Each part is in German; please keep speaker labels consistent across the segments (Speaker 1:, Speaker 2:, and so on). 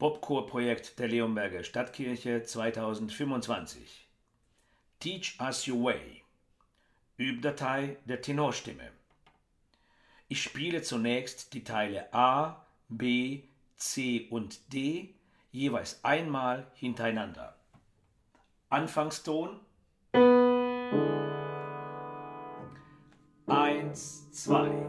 Speaker 1: Popchorprojekt der Leonberger Stadtkirche 2025. Teach Us Your Way. Übdatei der Tenorstimme. Ich spiele zunächst die Teile A, B, C und D jeweils einmal hintereinander. Anfangston 1, 2.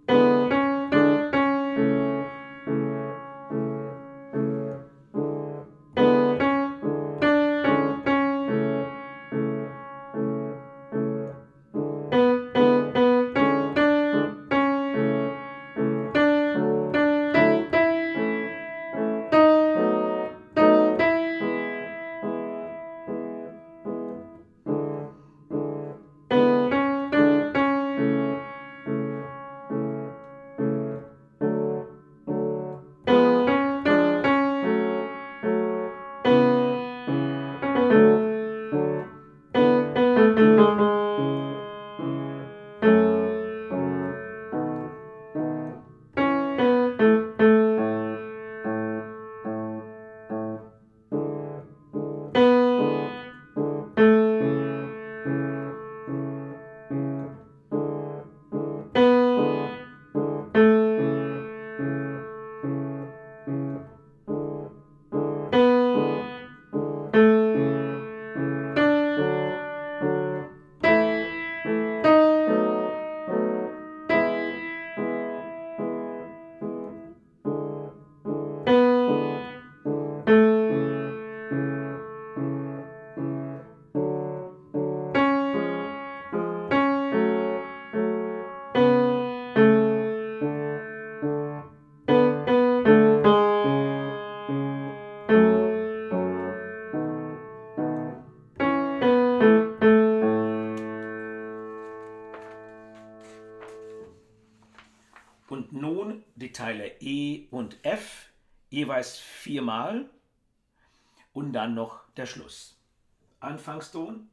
Speaker 1: Und nun die Teile E und F jeweils 4-mal und dann noch der Schluss. Anfangston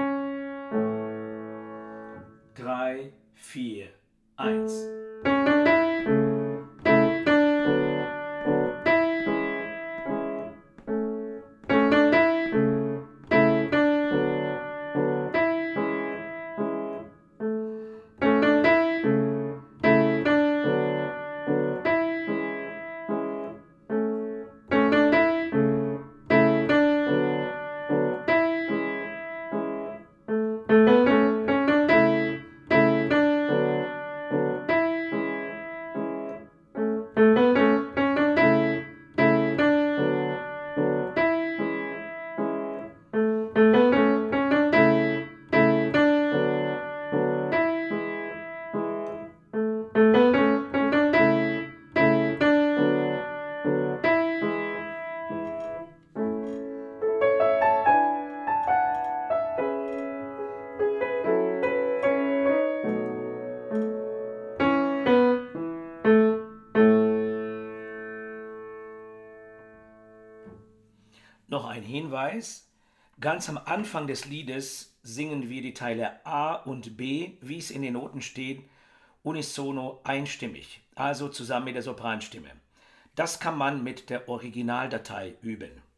Speaker 1: 3, 4, 1. Noch ein Hinweis: Ganz am Anfang des Liedes singen wir die Teile A und B, wie es in den Noten steht, unisono einstimmig, also zusammen mit der Sopranstimme. Das kann man mit der Originaldatei üben.